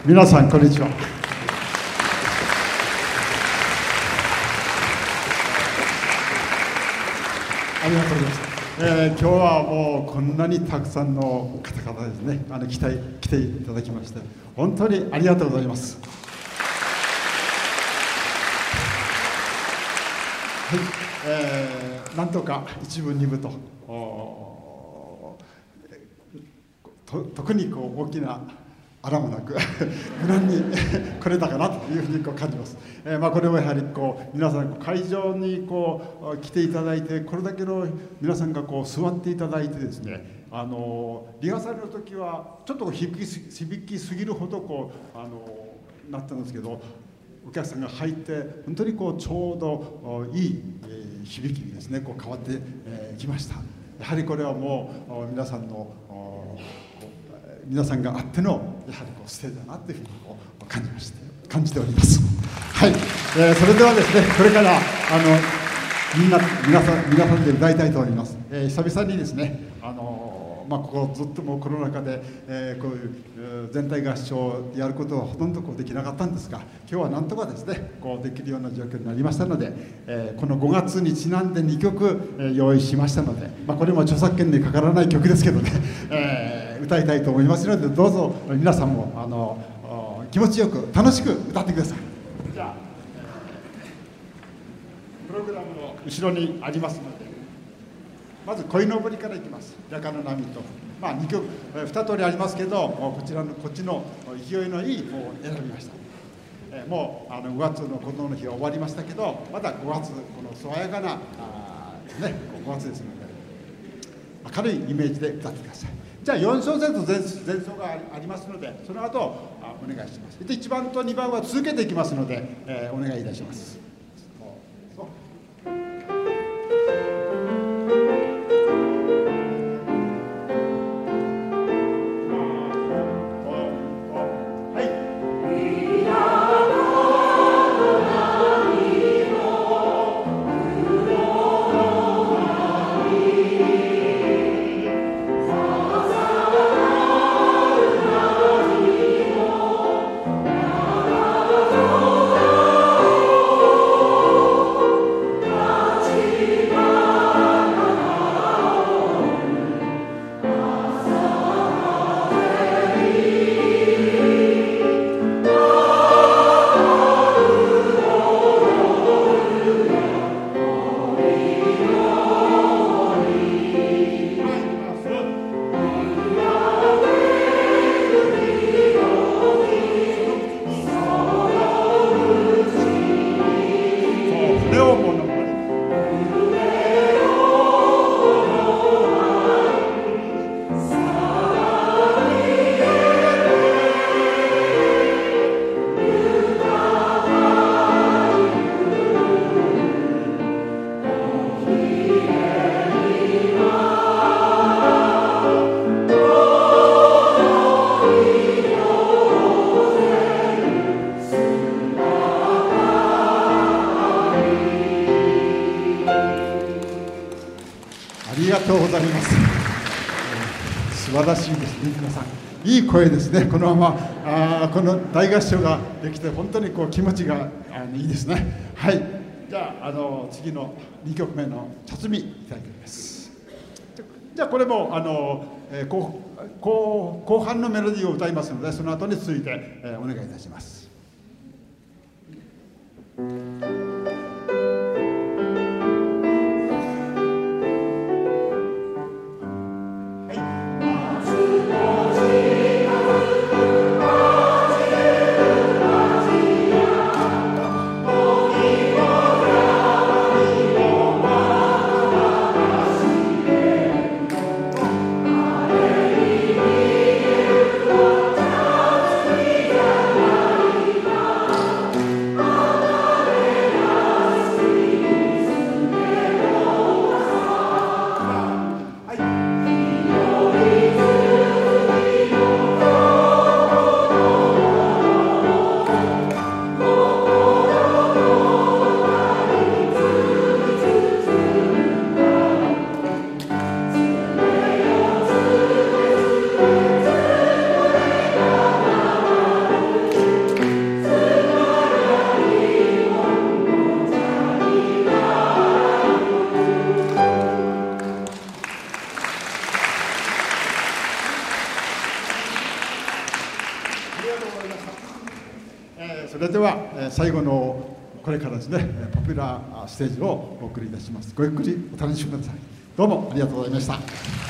皆さんこんにちは。ありがとうございます。今日はもうこんなにたくさんの方々ですね、来ていただきまして本当にありがとうございます。はい、なんとか一部二部と特に大きなあらもなく無難に来れたかなというふうに感じます。これもやはり皆さん会場に来ていただいて、これだけの皆さんが座っていただいてですね、リハーサルの時はちょっと響きすぎるほどなったんですけど、お客さんが入って本当にちょうどいい響きにですね変わってきました。やはりこれはもう皆さんがあってのやはりステージだなというふうに感じております。はい、それではですね、これから皆さんで歌いたいと思います。久々にですね、ここずっともうコロナ禍で、こういう全体合唱をやることはほとんどできなかったんですが、今日はなんとかですねできるような状況になりましたので、この5月にちなんで2曲、用意しましたので、これも著作権にかからない曲ですけどね、歌いたいと思いますので、どうぞ皆さんも気持ちよく楽しく歌ってください。じゃあ、プログラムの後ろにありますので、まず鯉のぼりからいきます。中の波と、2曲2通りありますけど、こっちの勢いのいい方を選びました。もう5月の子供の日は終わりましたけど、まだ5月この爽やかな5月ですので、明るいイメージで歌ってください。じゃあ4小節前奏がありますので、その後お願いします。で1番と2番は続けていきますので、お願いいたします。ありがとうございます。素晴らしいですね、皆さん。いい声ですね。このままこの大合唱ができて本当に気持ちがいいですね。はい。じゃあ次の2曲目の茶摘みいただきます。じゃあこれも後半のメロディーを歌いますので、その後に続いて、お願いいたします。 それでは最後のこれからですねポピュラーステージをお送りいたします。ごゆっくりお楽しみください。どうもありがとうございました。